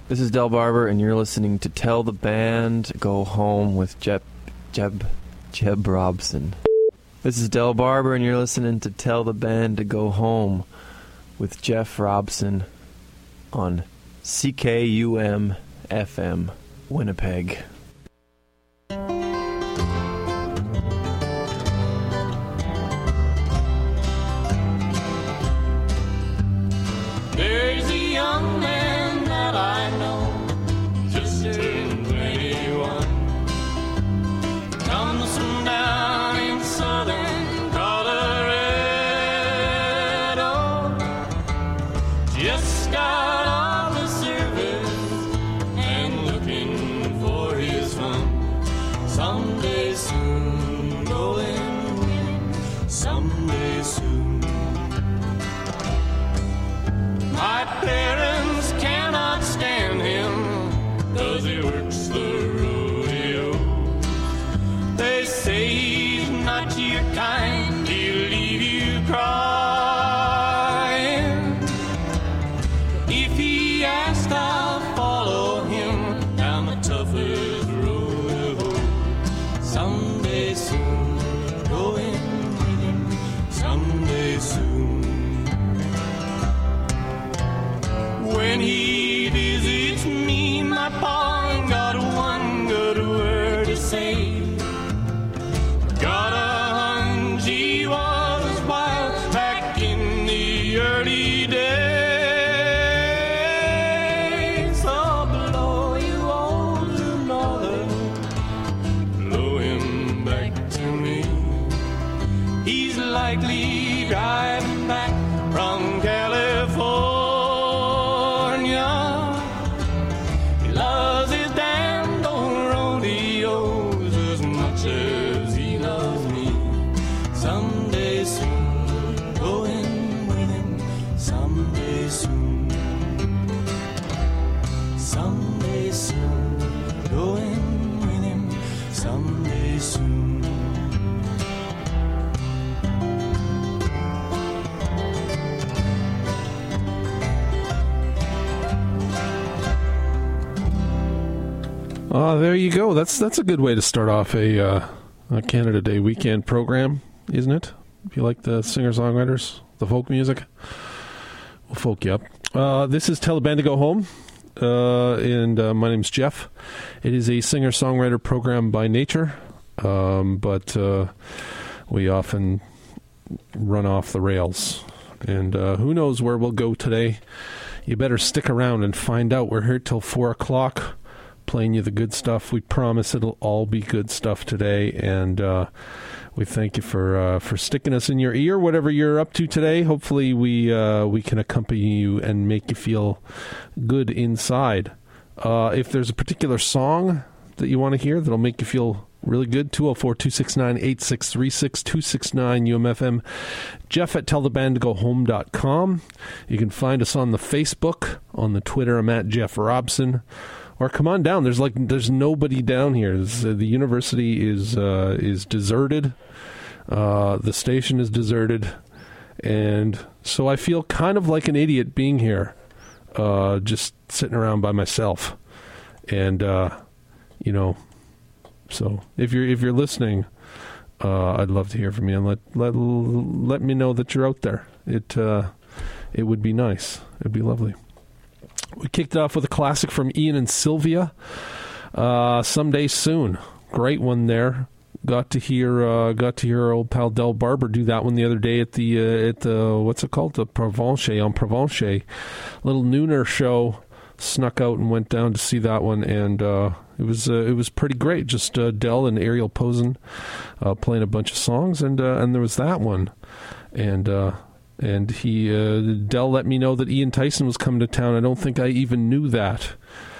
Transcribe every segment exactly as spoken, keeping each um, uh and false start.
This is Del Barber, and you're listening to Tell the Band Go Home with Jeb, Jeb, Jeb Robson. This is Del Barber, and you're listening to Tell the Band to Go Home with Jeff Robson on C K U M F M, Winnipeg. There's a young man that I know, just turned twenty-one, comes from down in southern Colorado, just got off the service and looking for his fun. Someday soon, going win, someday soon. My parents cannot stand him, 'cause he works the rodeo. They say he's not your kind, he'll leave you crying. If he asks, I'll follow him down the toughest road of all. Someday soon, going with him, someday soon. When he visits me, my pa ain't got one good word to say. Got a hunch he was wild back in the early days. So blow you old northern, blow him back to me. He's likely driving back from California. Uh, there you go. That's that's a good way to start off a, uh, a Canada Day weekend program, isn't it? If you like the singer-songwriters, the folk music, we'll folk you up. Uh, this is Tell the Band to Go Home, uh, and uh, my name's Jeff. It is a singer-songwriter program by nature, um, but uh, we often run off the rails. And uh, who knows where we'll go today. You better stick around and find out. We're here till four o'clock. Playing you the good stuff. We promise it'll all be good stuff today, and uh, we thank you for uh, for sticking us in your ear, whatever you're up to today. Hopefully we uh, we can accompany you and make you feel good inside. Uh, if there's a particular song that you want to hear that'll make you feel really good, two oh four, two six nine, eight six three six, two six nine U M F M, Jeff at tell the band to go home dot com. You can find us on the Facebook, on the Twitter. I'm at Jeff Robson. Or come on down. There's like there's nobody down here. This, uh, the university is uh, is deserted. Uh, the station is deserted, and so I feel kind of like an idiot being here, uh, just sitting around by myself. And uh, you know, so if you're if you're listening, uh, I'd love to hear from you and let let let me know that you're out there. It uh, it would be nice. It'd be lovely. We kicked it off with a classic from Ian and Sylvia, uh, Someday Soon. Great one there. Got to hear, uh, got to hear our old pal Del Barber do that one the other day at the uh, at the what's it called, the Provence on Provence, little nooner show. Snuck out and went down to see that one, and uh, it was uh, it was pretty great. Just uh, Del and Ariel Posen uh, playing a bunch of songs, and uh, and there was that one, and. Uh, And he, uh, Del let me know that Ian Tyson was coming to town. I don't think I even knew that.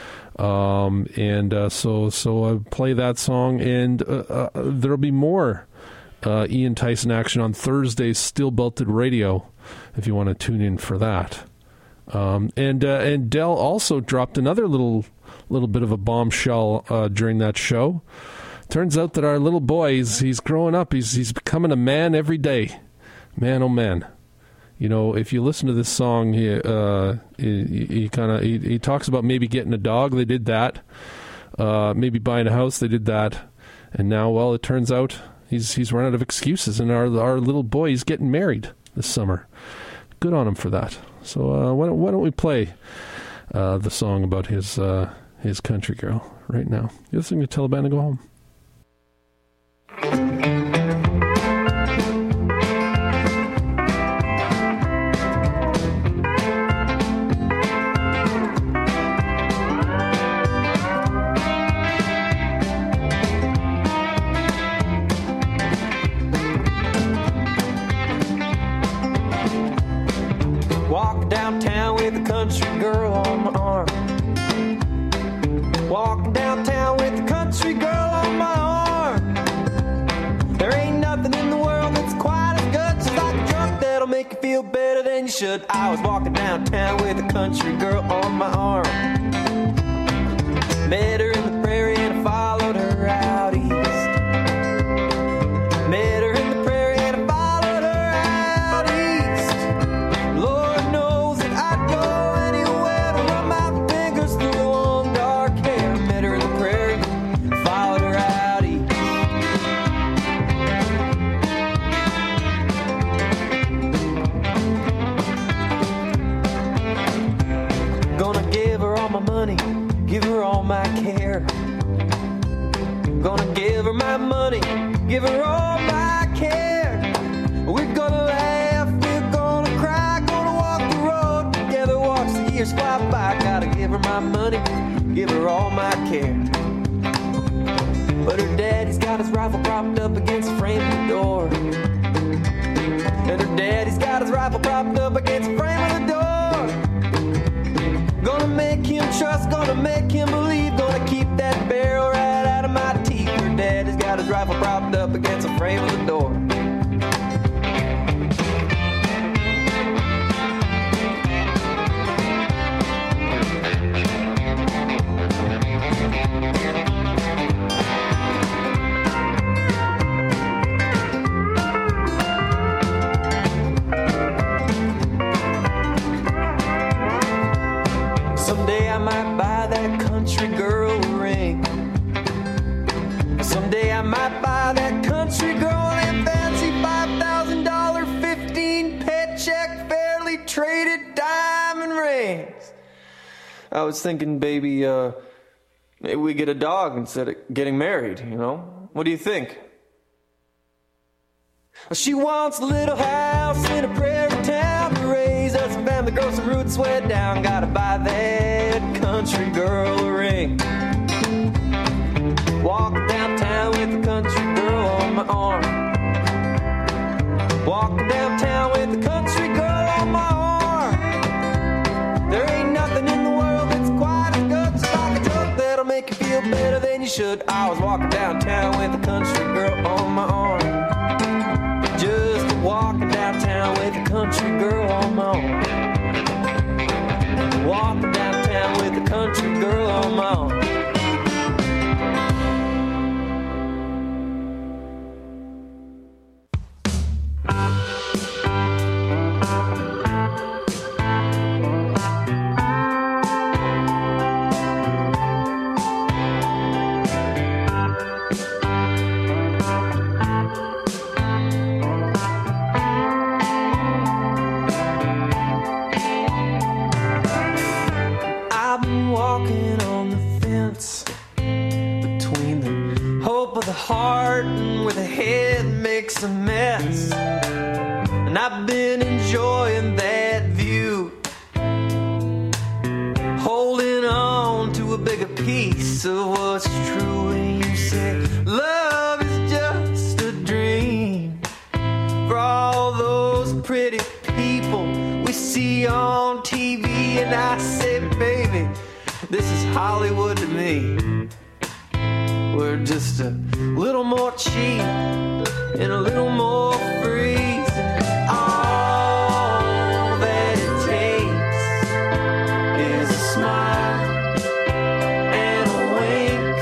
Um, and uh, so so I play that song, and uh, uh, there'll be more uh, Ian Tyson action on Thursday's Steel Belted Radio, if you want to tune in for that. Um, and uh, and Del also dropped another little little bit of a bombshell uh, during that show. Turns out that our little boy, he's, he's growing up. He's he's becoming a man every day. Man, oh man. You know, if you listen to this song, he uh, he, he kind of he, he talks about maybe getting a dog. They did that. Uh, maybe buying a house. They did that. And now, well, it turns out he's he's run out of excuses, and our our little boy is getting married this summer. Good on him for that. So uh, why don't why don't we play uh, the song about his uh, his country girl right now? You're listening to Tell the Band to Go Home. Walk downtown with a country girl on my arm. Walking downtown with a country girl on my arm. There ain't nothing in the world that's quite as good, just like a drunk that'll make you feel better than you should. I was walking downtown with a country girl on my arm. Met her in the prairie and I followed her out east. Met her in the prairie and I followed her out east. Lord knows that I'd go anywhere to run my fingers through the long dark hair. Met her in the prairie, followed her out east. Gonna give her all my money, give her all my care. Gonna give her my money, give her all my care. We're gonna laugh, we're gonna cry, gonna walk the road together, watch the years fly by. Gotta give her my money, give her all my care. But her daddy's got his rifle propped up against the frame of the door. And her daddy's got his rifle propped up against the frame of the door. Gonna make him trust, gonna make him believe, gonna keep that barrel right out of my teeth. Her daddy's got his rifle propped up against the frame of the door. Someday I might buy that country girl a ring. Someday I might buy that country girl a fancy five thousand dollars fifteen paycheck fairly traded diamond rings. I was thinking, baby, uh, maybe we get a dog instead of getting married, you know? What do you think? She wants a little house in a prairie town to raise us a family, grow some roots way down. Gotta buy that country girl a ring. Walk downtown with a country girl on my arm. Walking downtown with a country girl on my arm. There ain't nothing in the world that's quite as good, just like a drug that'll make you feel better than you should. I was walking downtown with a country girl on my arm. Just walking downtown with a country girl on my arm. Walking downtown with a country girl on my arm. I've been walking on the fence between the hope of the heart and where the head makes a mess. And I've been enjoying that view, holding on to a bigger piece of what's true. And you say love is just a dream for all those pretty people we see on T V. And I say, baby, this is Hollywood to me. We're just a little more cheap and a little more free. All that it takes is a smile and a wink.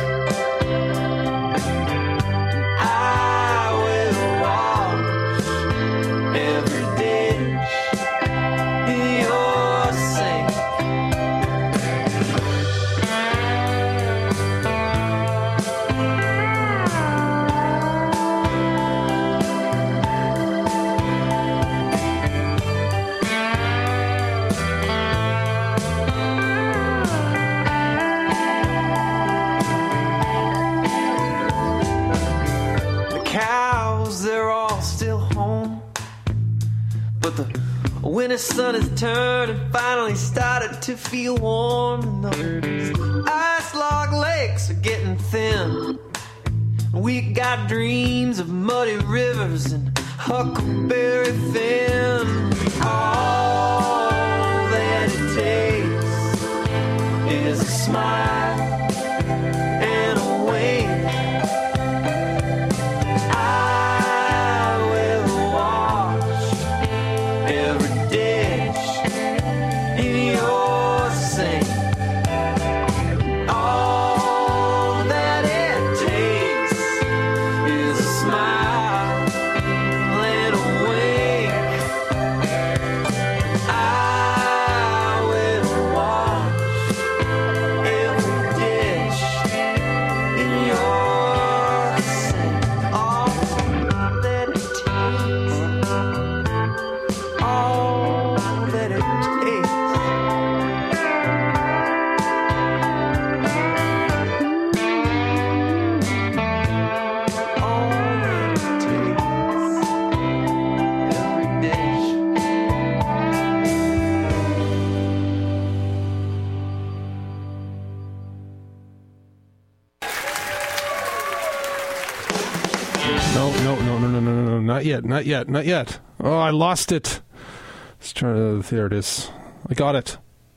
I will wash every dish the sun has turned and finally started to feel warm, and those ice log lakes are getting thin. We got dreams of muddy rivers and huckleberry fin. All that it takes is a smile and a wink. I will wash every dish in your sink. All that it takes is a smile and a wink. I will wash every dish in your sink. All that it takes, all that it takes. All that it takes, every dish. No, no, no, no, no, no, no, no, not yet, not yet, not yet. Oh, I lost it. Let's try to, there it is. I got it.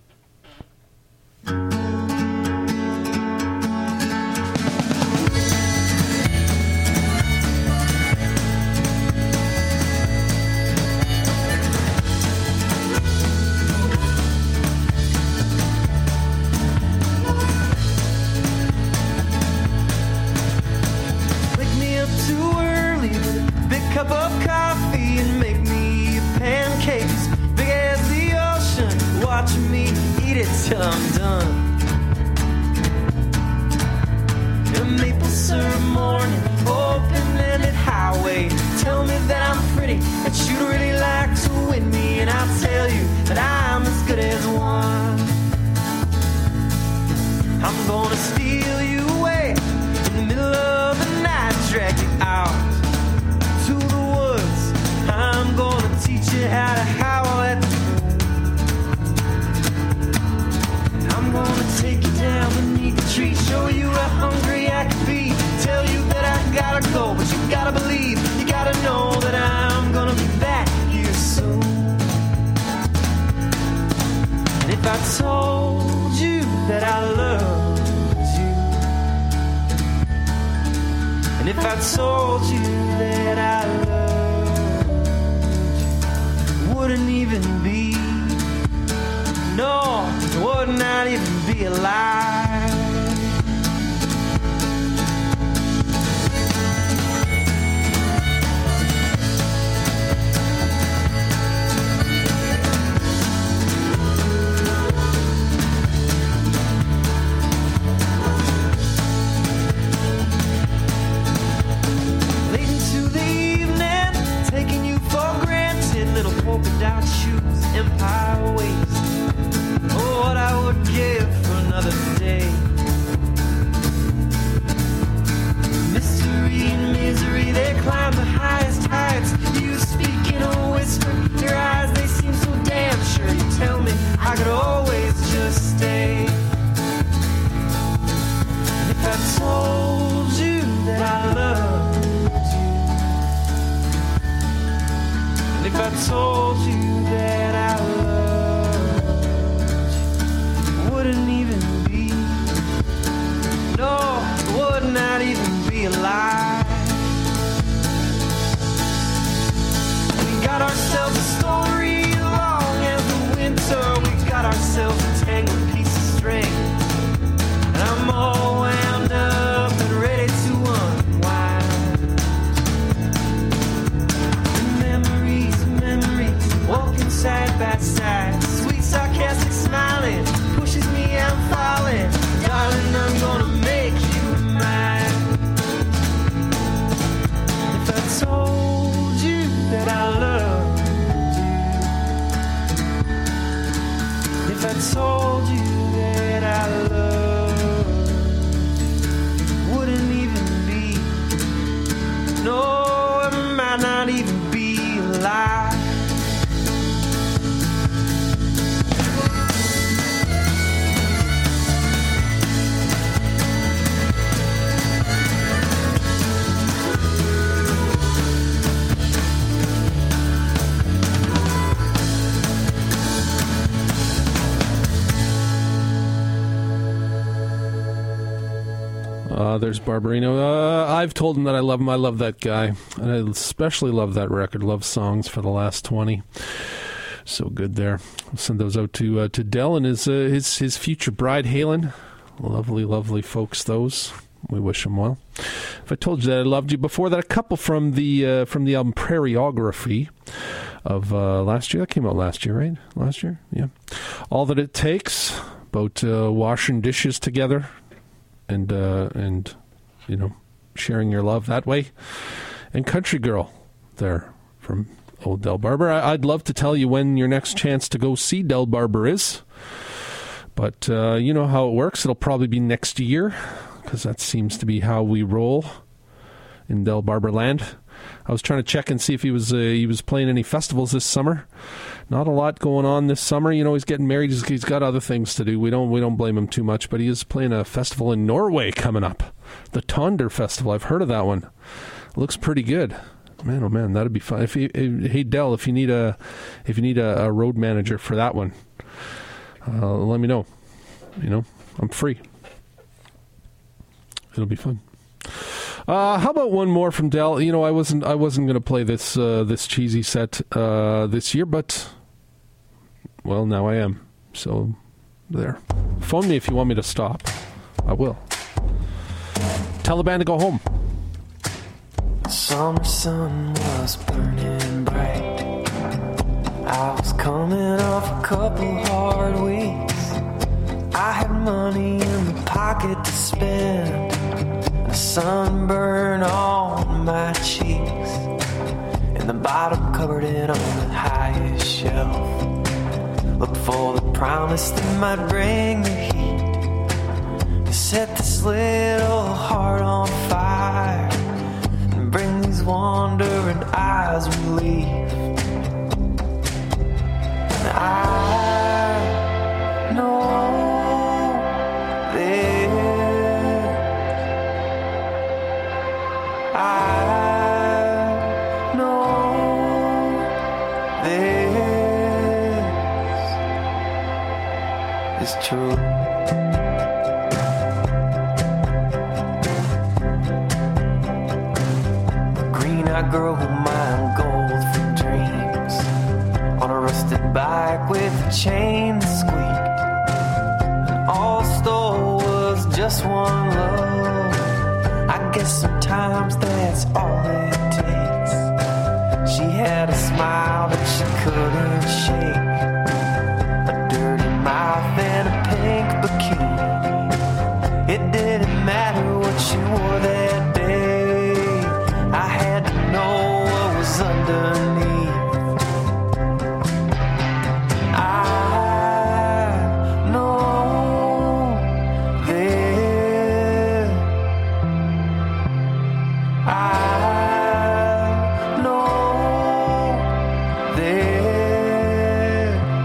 Wake me up too early with a big cup of coffee and make me pancakes big as the ocean. Watch me eat it till I'm done. In a maple syrup morning, open-ended highway. Tell me that I'm pretty, that you'd really like to win me, and I'll tell you that I'm as good as one. I'm gonna steal you away in the middle of the night, drag you out to the woods. I'm gonna teach you how to howl at the moon. I'm gonna take you down beneath the tree, show you how hungry I can be, tell you that I gotta go, but you gotta believe, you gotta know that I'm gonna be back here soon. And if I told you that I loved you, and if I told you that I loved you, wouldn't even be, no, would not even be alive. Late into the evening, taking you for granted, little polka dot shoes, empire waist. Oh, what I would give for another day. Uh, there's Barbarino. Uh, I've told him that I love him. I love that guy. And I especially love that record. Love Songs for the Last twenty. So good there. I'll send those out to uh, to Del and his, uh, his, his future bride, Halen. Lovely, lovely folks, those. We wish them well. If I told you that I loved you before that, a couple from the uh, from the album Prairieography of uh, last year. That came out last year, right? Last year? Yeah. All That It Takes, about uh, washing dishes together and, uh, and, you know, sharing your love that way. And Country Girl there from old Del Barber. I- I'd love to tell you when your next chance to go see Del Barber is. But uh, you know how it works. It'll probably be next year, because that seems to be how we roll in Del Barber land. I was trying to check and see if he was uh, he was playing any festivals this summer. Not a lot going on this summer. You know, he's getting married. He's, he's got other things to do. We don't we don't blame him too much. But he is playing a festival in Norway coming up, the Tonder Festival. I've heard of that one. Looks pretty good. Man, oh man, that'd be fun. If you, if, hey Del, if you need a if you need a, a road manager for that one, uh, let me know. You know, I'm free. It'll be fun. Uh, how about one more from Del? You know, I wasn't I wasn't going to play this uh, this cheesy set uh, this year, but well, now I am. So there. Phone me if you want me to stop. I will. Tell the band to go home. The summer sun was burning bright. I was coming off a couple hard weeks. I had money in the pocket to spend, and a sunburn on my cheeks, and the bottom covered it on the highest shelf. Looked for the promise that might bring the heat to set this little heart on fire and bring these wandering eyes relief. And I know I know this is true. The green-eyed girl who mined gold from dreams on a rusted bike with a chain that squeaked, and all stole was just one love. I guess sometimes that's all it takes. She had a smile that she couldn't shake, a dirty mouth and a pink bikini. It didn't matter what she wore that day. I had to know what was underneath. I know this. I know this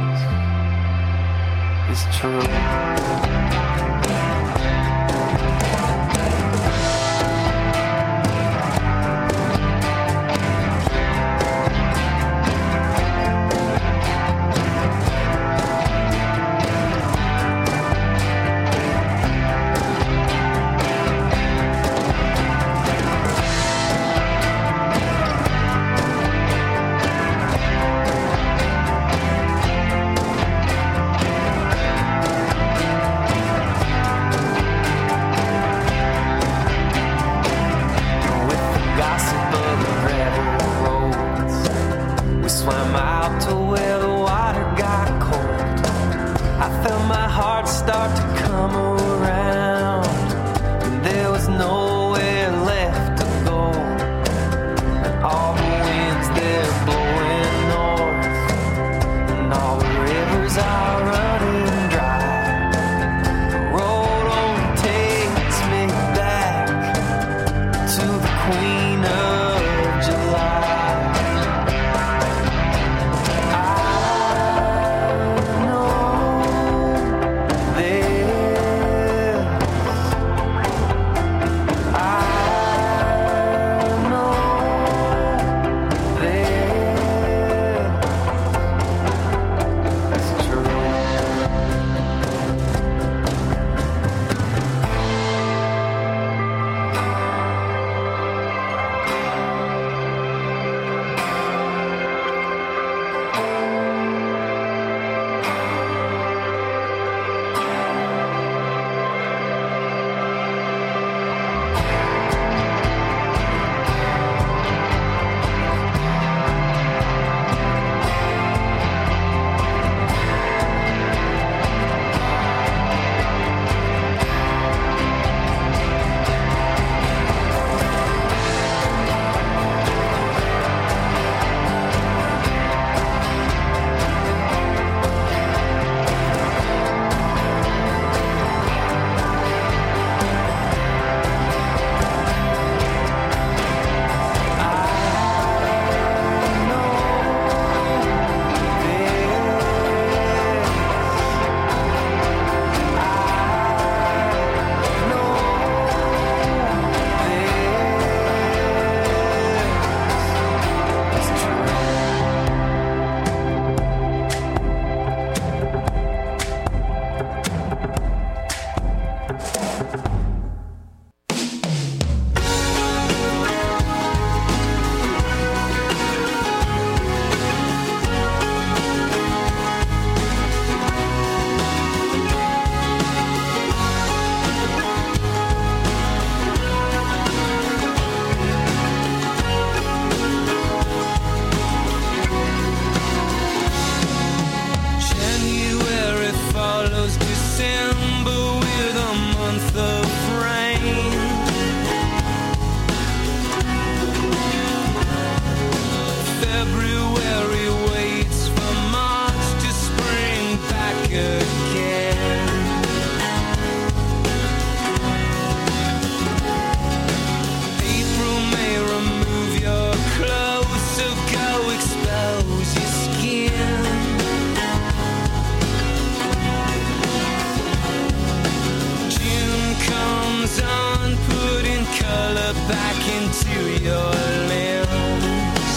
into your limbs.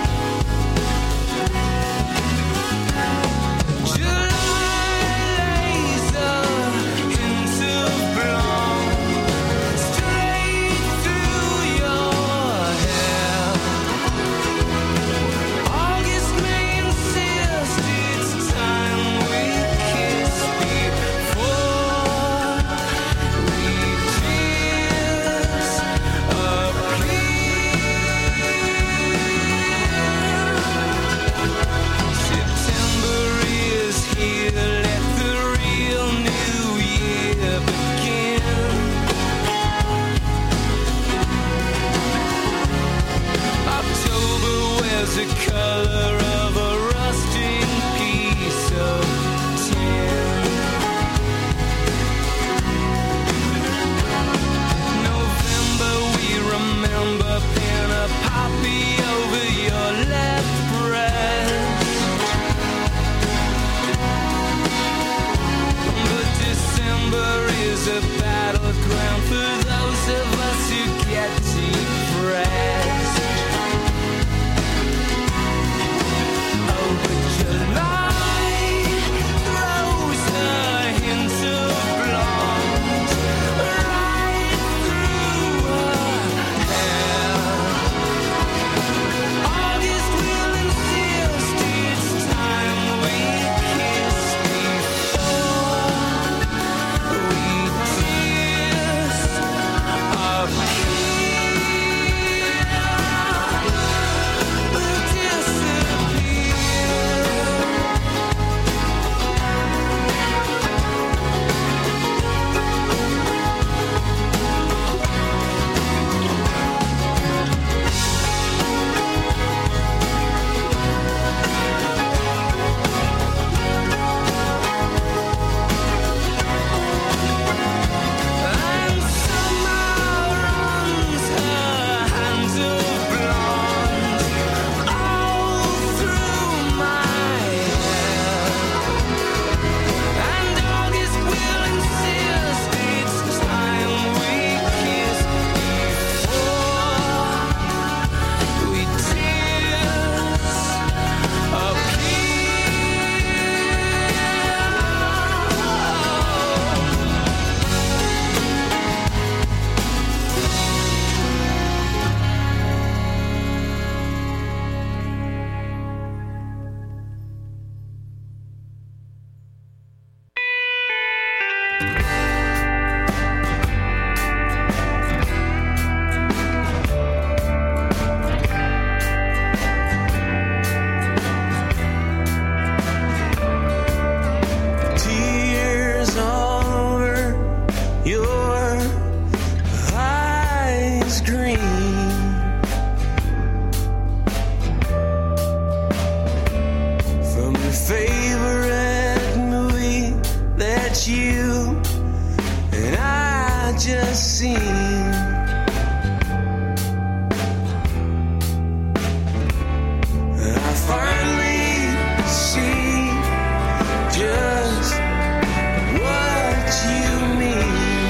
July laser into blonde, straight through your hair. August may insist it's time we kiss before we kiss appear. September is here, let the real new year begin. October wears the color of a rusting piece of tin. November we remember pin a poppy over your left breast. But December is a battleground for those of us who get depressed. Oh, but July throws a hint of blonde right through her hair. August will insist it's time we kiss before we kiss And somehow runs her hands of blonde all through my hair. And August will insist it's time we kiss before we tears appear. Tears all over your eyes green. From your favorite movie that you and I just seen. I finally see just what you mean.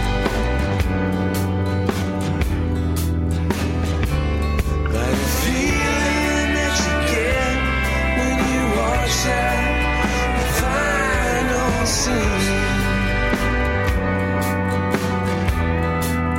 Like the feeling that you get when you watch that final scene.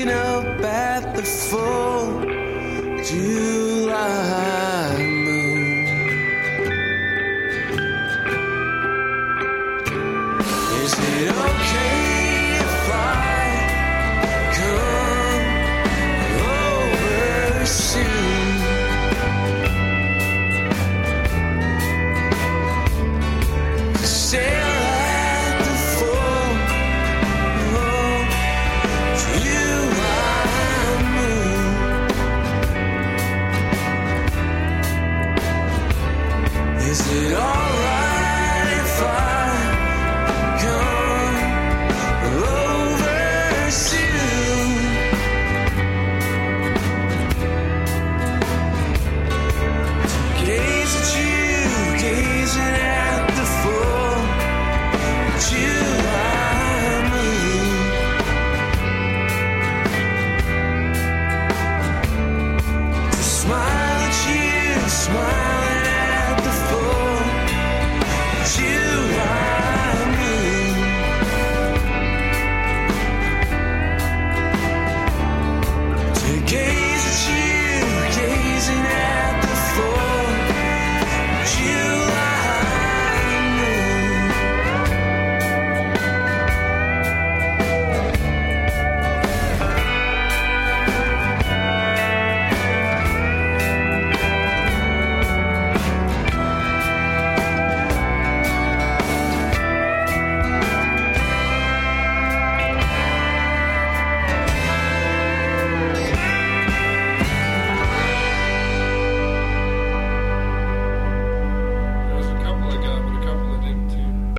looking up at the full July moon. Is it okay if I come over soon? Stare at the full July moon. Is it alright if I come over soon? To gaze at you, gazing at the full July moon. To smile at you, smiling at the full July moon. To gaze at you, gazing at the full July moon. There's a couple I got, but a couple I didn't too.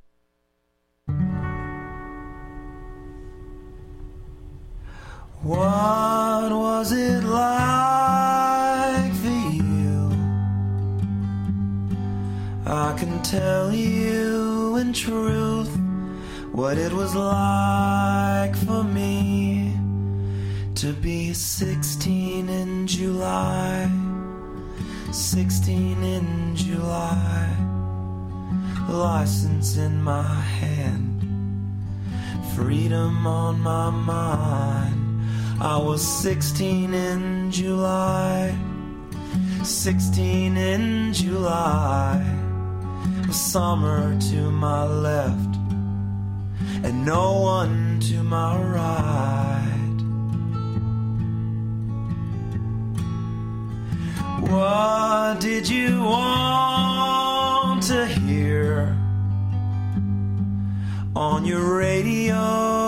What was it like for you? I can tell you in truth what it was like for me to be sixteen in July, sixteen in July, license in my hand, freedom on my mind. I was sixteen in July, sixteen in July, with summer to my left and no one to my right. What did you want to hear on your radio?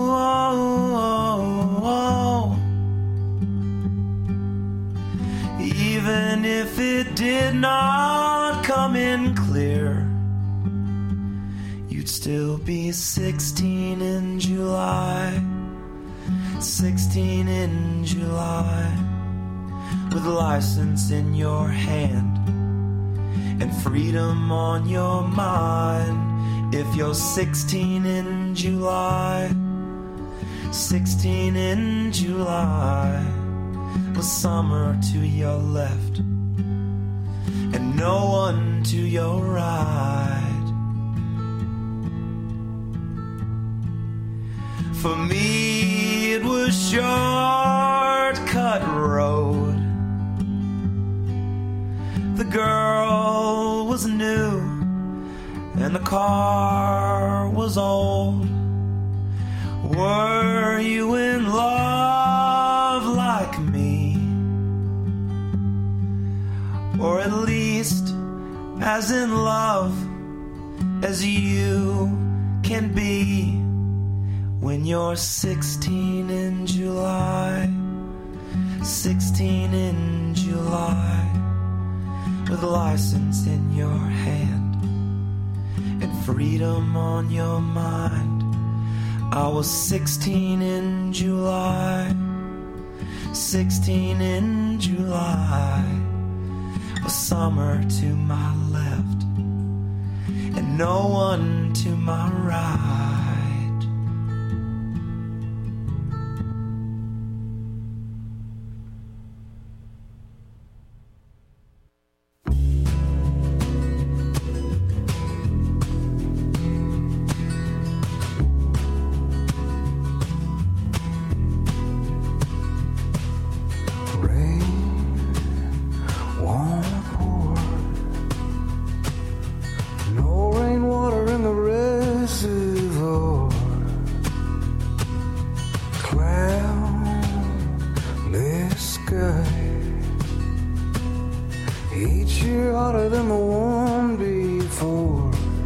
Even if it did not come in clear, you'd still be sixteen in July, sixteen in July, with license in your hand and freedom on your mind. If you're sixteen in July, sixteen in July, with summer to your left and no one to your right. For me it was shortcut road. The girl was new and the car was old. Were you in love like me? Or at least as in love as you can be when you're sixteen in July, sixteen in July, with license in your hand and freedom on your mind. I was sixteen in July, sixteen in July, with summer to my left and no one to my right. hotter than the one before.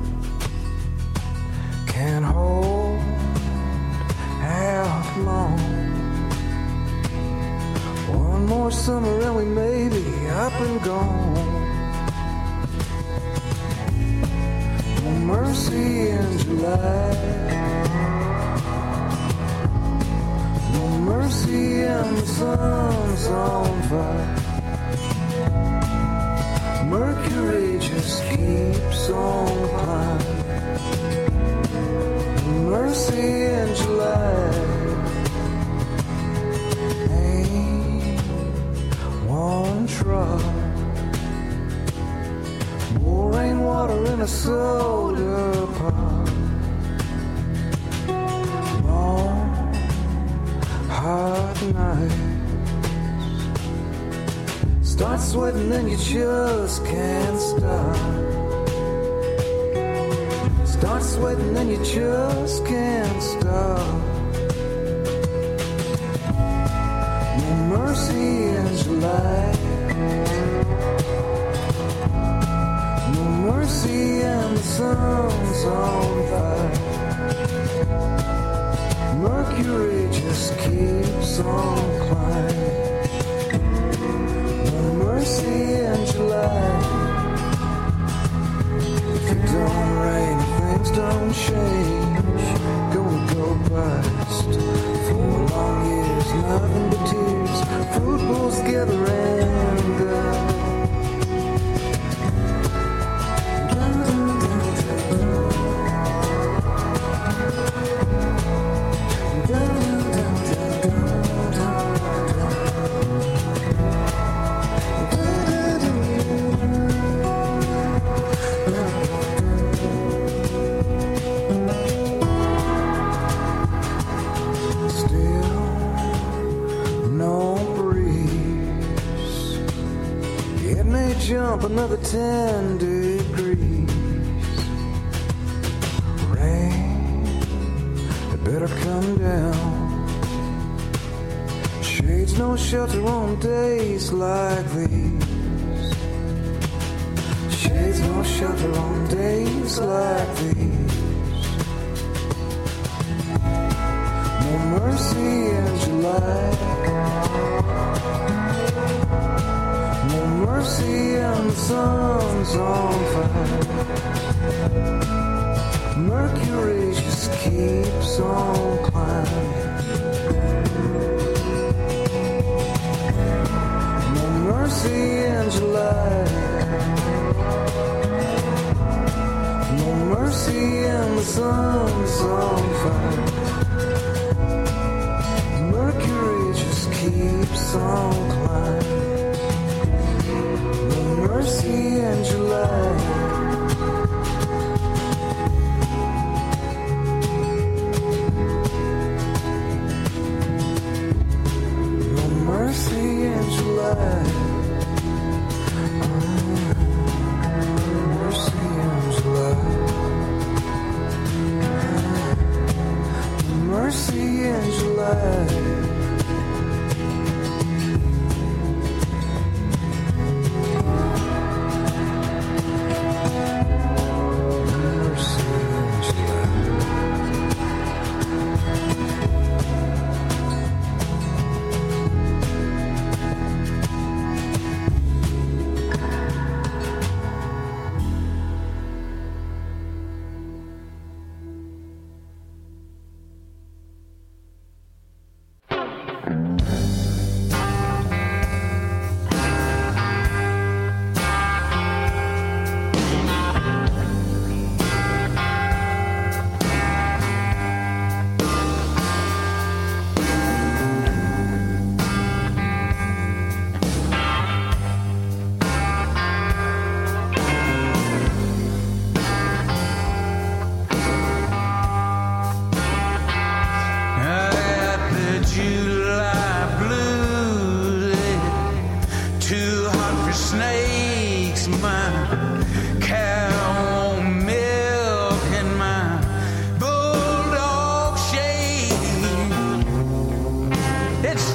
Can't hold out long. One more summer and we may be up and gone. No mercy in July. No mercy and the sun's on fire. Mercury just keeps on climbing. Mercy in July. Ain't one drop. More rainwater in a soda pop. Long, hot night. Start sweating and you just can't stop. Start sweating and you just can't stop. No mercy in July. No mercy and the sun's on fire. Mercury just keeps on climbing. Mercy in July. If it don't rain, things don't change. Gonna go past. Four long years, nothing but tears. Fruit bowls together and uh, jump another ten degrees. Rain, it better come down. Shades no shelter on days like these. Shades no shelter on days like these. No mercy in July. No mercy and the sun's on fire. Mercury just keeps on climbing. No mercy in July. No mercy and the sun's on fire. Mercury just keeps on climbing. Mercy in July. No mercy in July. Oh, mercy in July. Mercy in July.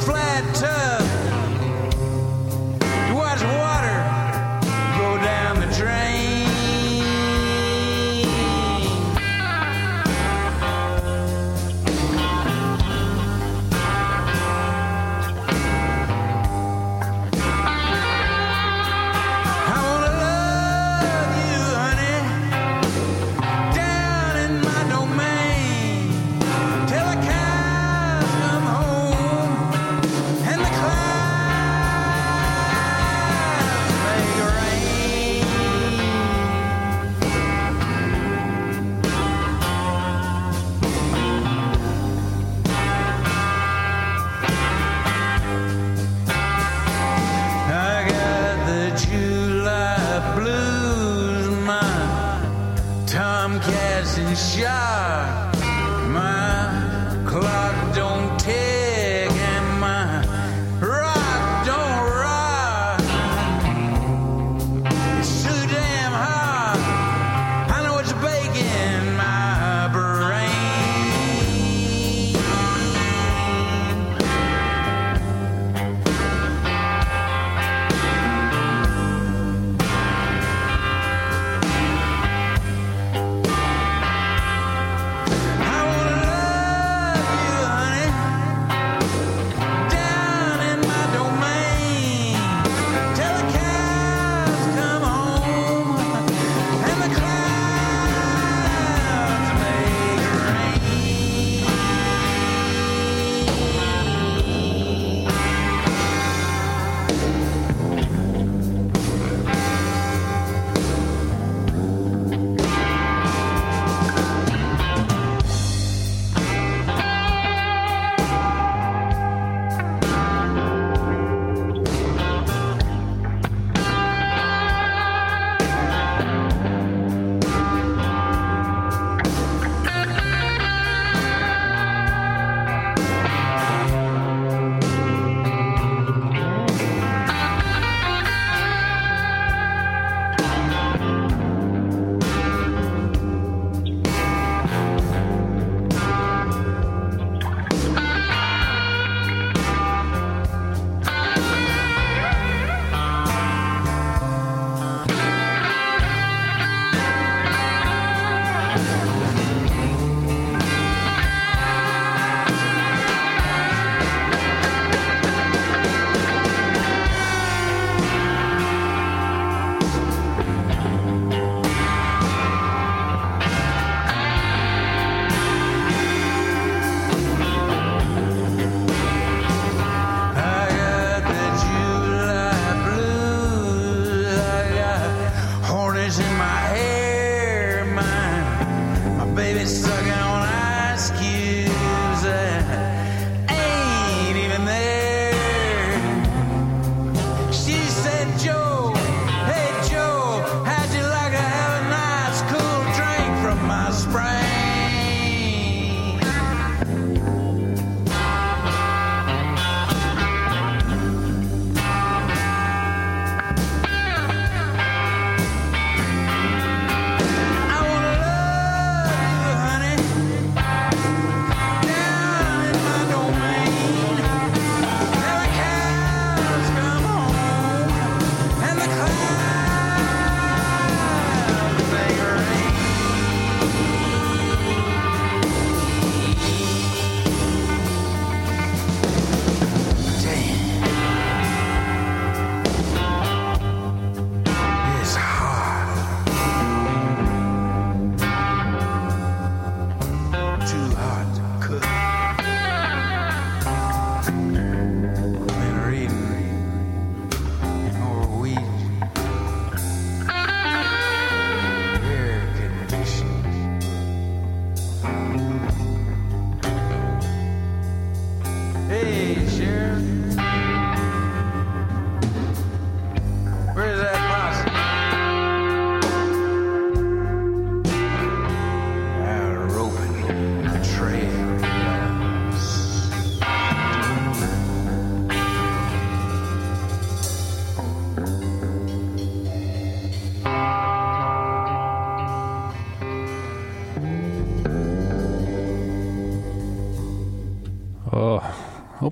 Tough to watch water go down the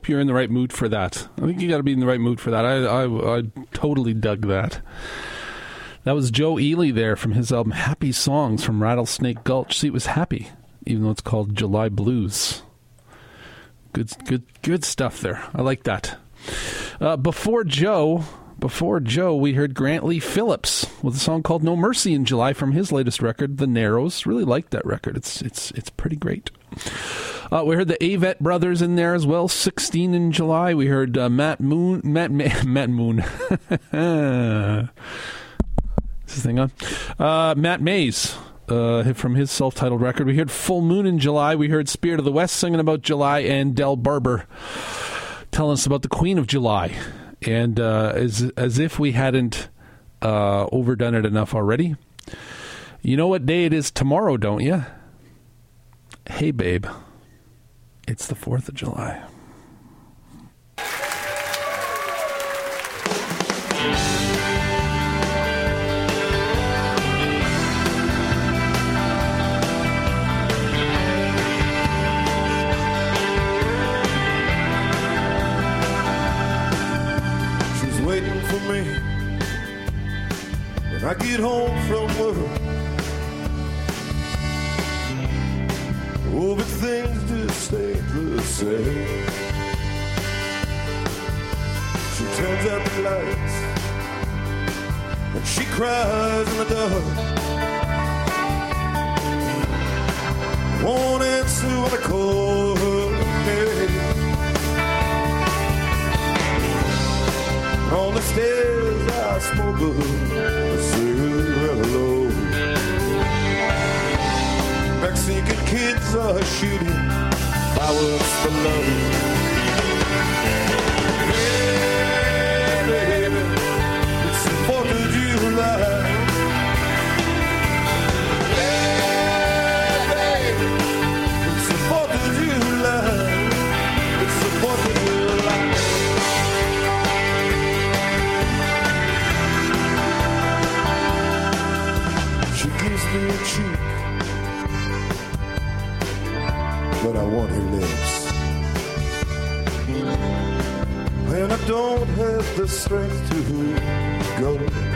hope you're in the right mood for that. I think you got to be in the right mood for that. I, I, I totally dug that. That was Joe Ely there from his album Happy Songs from Rattlesnake Gulch. See, it was happy, even though it's called July Blues. Good, good, good stuff there. I like that. Uh, before Joe, before Joe, we heard Grant Lee Phillips with a song called No Mercy in July from his latest record, The Narrows. Really like that record. It's it's it's pretty great. Uh, we heard the Avett Brothers in there as well. sixteen in July. We heard uh, Matt Moon. Matt Ma- Matt Moon. Is this thing on? Uh, Matt Mays. Uh, from his self-titled record. We heard Full Moon in July. We heard Spirit of the West singing about July, and Del Barber telling us about the Queen of July. And uh, as as if we hadn't uh, overdone it enough already, you know what day it is tomorrow, don't you? Hey, babe, it's the fourth of July. When I get home from work, oh, but things just ain't the same. She turns out the lights and she cries in the dark. Won't answer when I call her name. On the stairs I smoke a cigarette alone. Mexican kids are shooting fireworks for love. Hey, baby, it's the fourth of July. Hey, baby, it's the fourth of July. It's the fourth of July. Me a cheek, but I want her lips. And I don't have the strength to go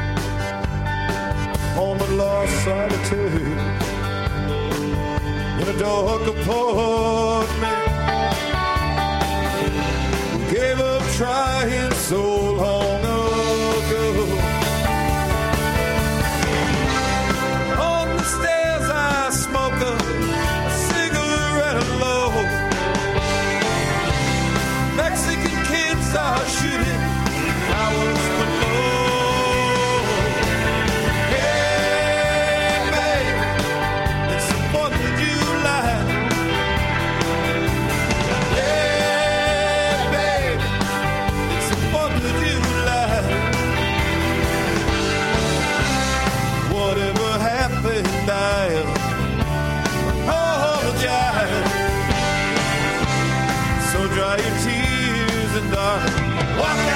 on the lost solitude in a dark apartment. We gave up trying so long ago. Stairs I smoke a, a cigarette alone. Mexican kids are shooting flowers below. Hey, babe, it's the fourth of July. Hey, babe, it's the fourth of July. Whatever happened, I apologize. So dry your tears and darling, walk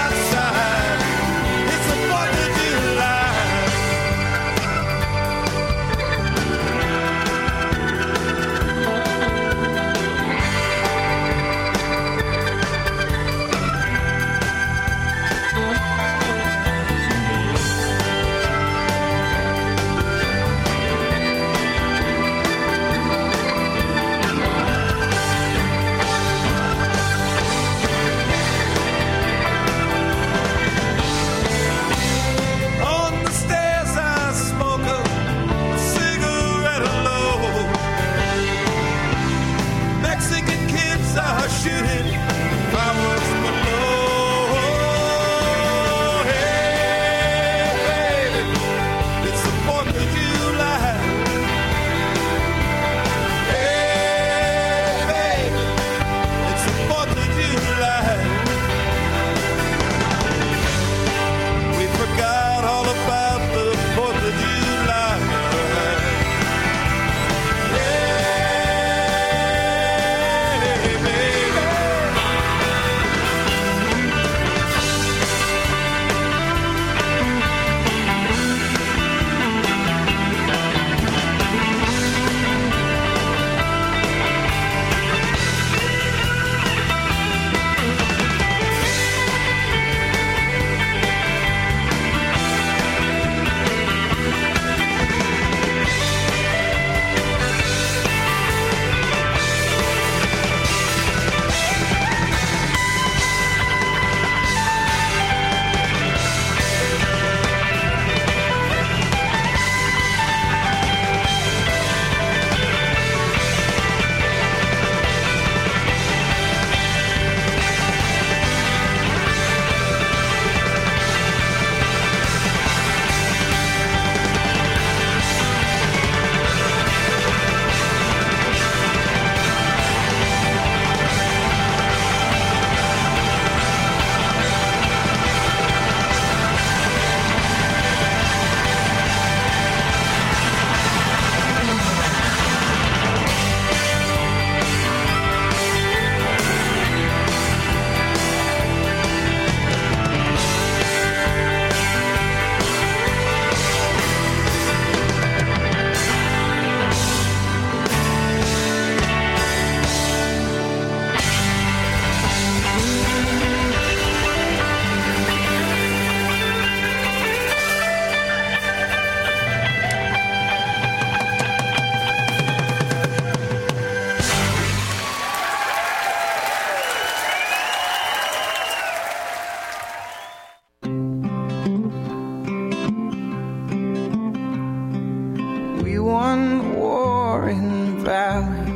We won the war in the valley.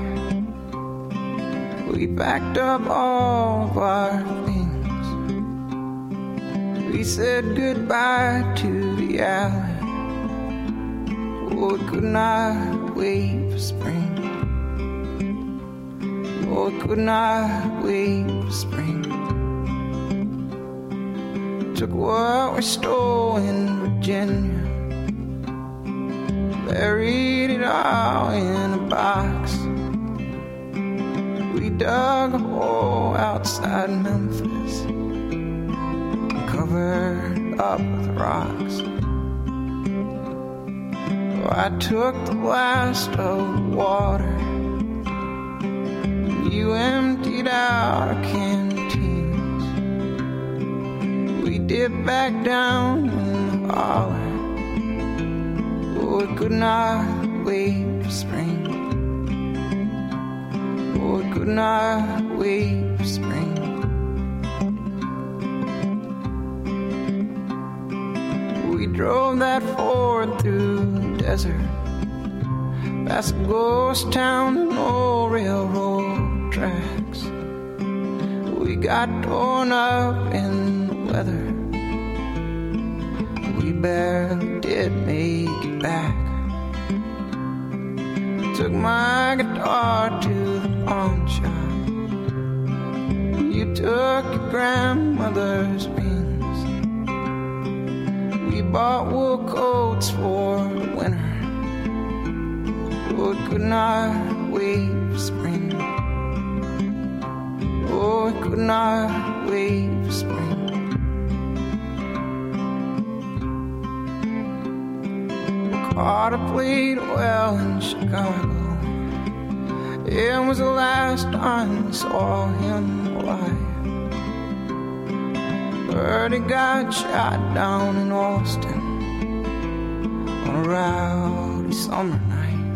We packed up all of our things. We said goodbye to the alley. Oh, we could not wait for spring. Oh, we could not wait for spring. Took what we stole in Virginia, buried it all in a box. We dug a hole outside Memphis, covered up with rocks. Oh, I took the last of the water. You emptied out our canteens. We dipped back down in the holler. Oh, we could not wait for spring. Oh, we could not wait for spring. We drove that Ford through the desert, past a ghost town and old railroad tracks. We got torn up in the weather. We barely did make it back. Took my guitar to the pawn shop. You took your grandmother's rings. We bought wool coats for winter. Oh, we could not wait for spring. Oh, we could not wait for spring. Carter played well in Chicago. It was the last time we saw him alive. Birdie got shot down in Austin on a rowdy summer night.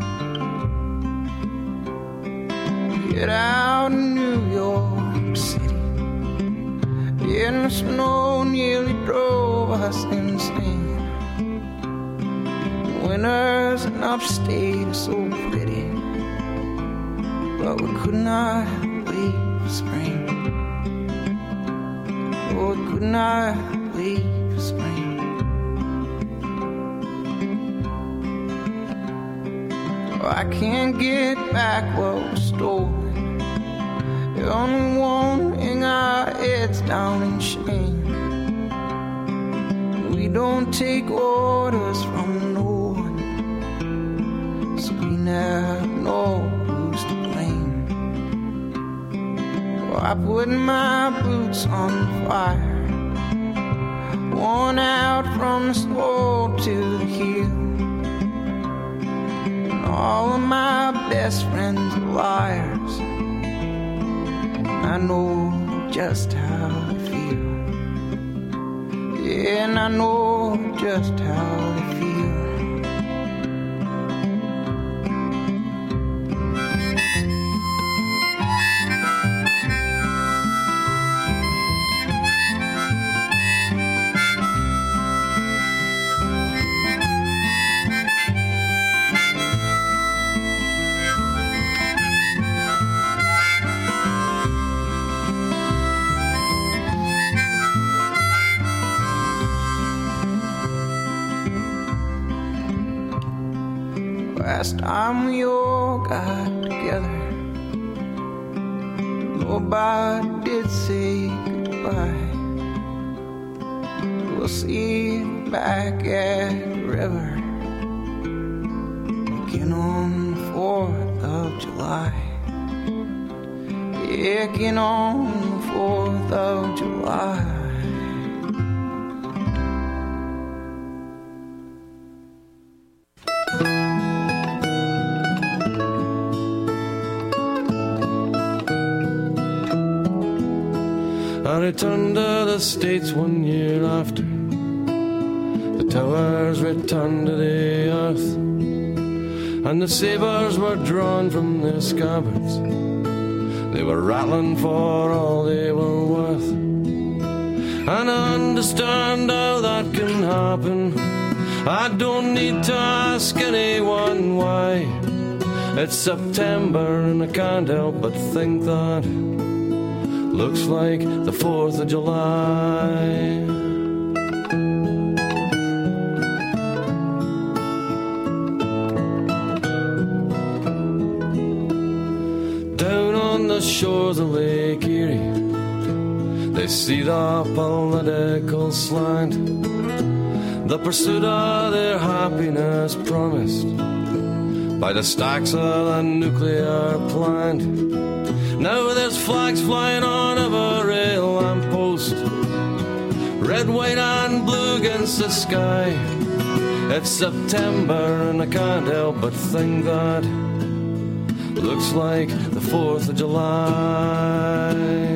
Get out in New York City, and the snow nearly drove us insane. Winters in upstate are so pretty, but we could not wait for spring. Oh, we could not wait for spring. Oh, I can't get back what was stolen. The only one hang our heads down in shame. We don't take orders from no one, so we never know who's to blame. Oh, I put my boots on fire, worn out from the snow to the heel. And all of my best friends are liars. I know just how they feel. Yeah, and I know just how they feel. Last time we all got together, nobody did say goodbye. We'll see you back at the river again on the fourth of July. Yeah, again on the fourth of July. I returned to the States one year after the towers returned to the earth, and the sabres were drawn from their scabbards. They were rattling for all they were worth. and I understand how that can happen. I don't need to ask anyone why. It's September and I can't help but think that looks like the fourth of July. Down on the shores of Lake Erie, they see the political slant, the pursuit of their happiness promised by the stacks of the nuclear plant. Now there's flags flying on every lamppost, red, white and blue against the sky. It's September and I can't help but think that looks like the fourth of July.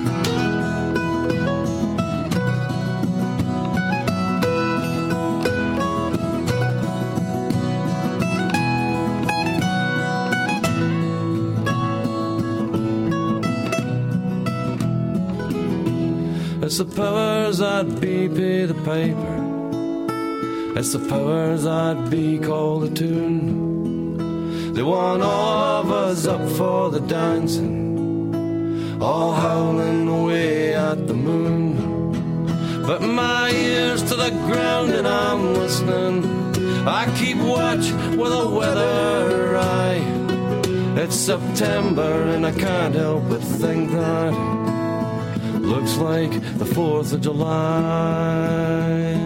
It's the powers that be pay the piper. It's the powers that be call the tune. They want all of us up for the dancing, all howling away at the moon. But my ears to the ground and I'm listening. I keep watch with a weather eye. It's September and I can't help but think that looks like the fourth of July.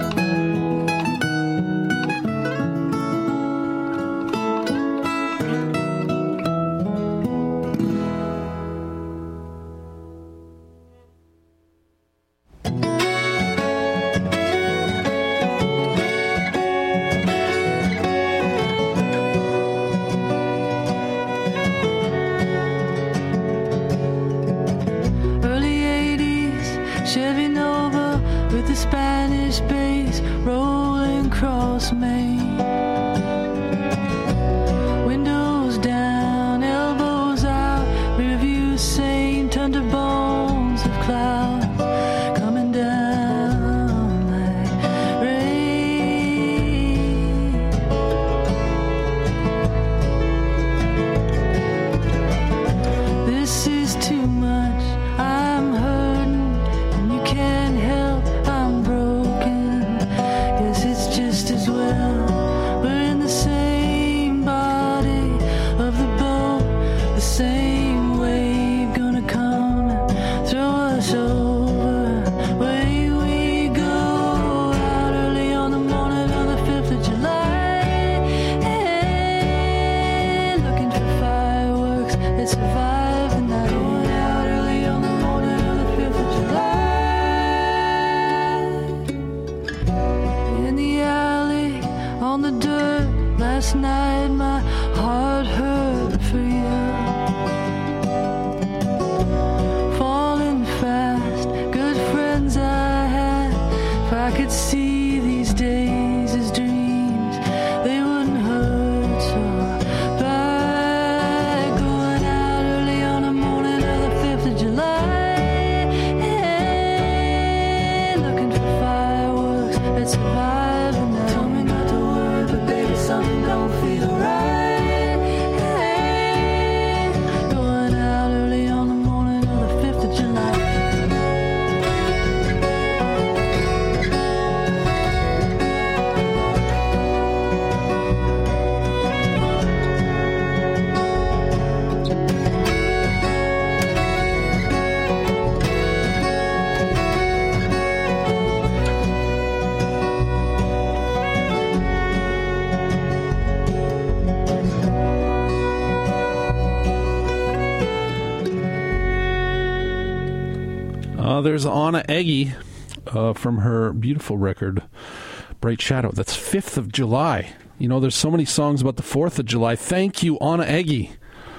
There's Anna Eggy uh, from her beautiful record, Bright Shadow. That's fifth of July. You know, there's so many songs about the fourth of July. Thank you, Anna Eggy,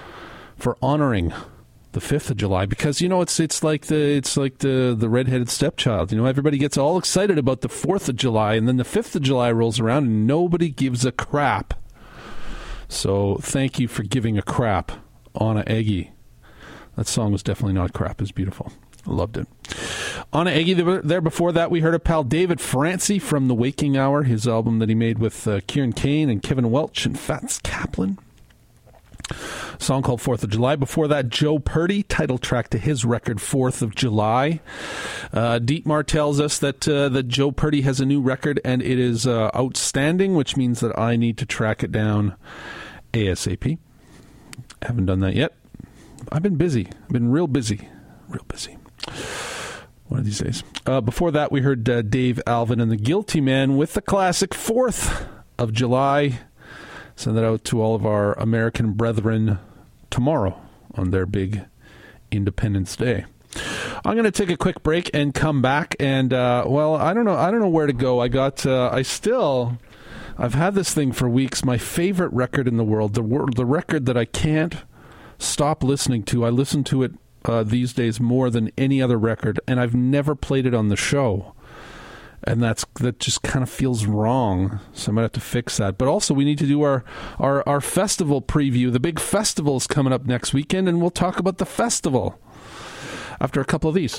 for honoring the fifth of July, because, you know, it's it's like the it's like the, the redheaded stepchild. You know, everybody gets all excited about the fourth of July, and then the fifth of July rolls around, and nobody gives a crap. So thank you for giving a crap, Anna Eggy. That song was definitely not crap. It's beautiful. Loved it. On Eggy, there before that, we heard a pal David Francie from The Waking Hour, his album that he made with uh, Kieran Kane and Kevin Welch and Fats Kaplan. A song called fourth of July. Before that, Joe Purdy, title track to his record, fourth of July. Uh, Dietmar tells us that, uh, that Joe Purdy has a new record, and it is uh, outstanding, which means that I need to track it down ASAP. Haven't done that yet. I've been busy. I've been real busy. Real busy. One of these days. Uh, before that, we heard uh, Dave Alvin and the Guilty Man with the classic fourth of July. Send that out to all of our American brethren tomorrow on their big Independence Day. I'm going to take a quick break and come back. And, uh, well, I don't know. I don't know where to go. I got, uh, I still, I've had this thing for weeks. My favorite record in the world, the wor- the record that I can't stop listening to. I listen to it uh, these days more than any other record, and I've never played it on the show. And that's that just kind of feels wrong, so I might have to fix that. But also, we need to do our, our, our festival preview. The big festival is coming up next weekend, and we'll talk about the festival after a couple of these.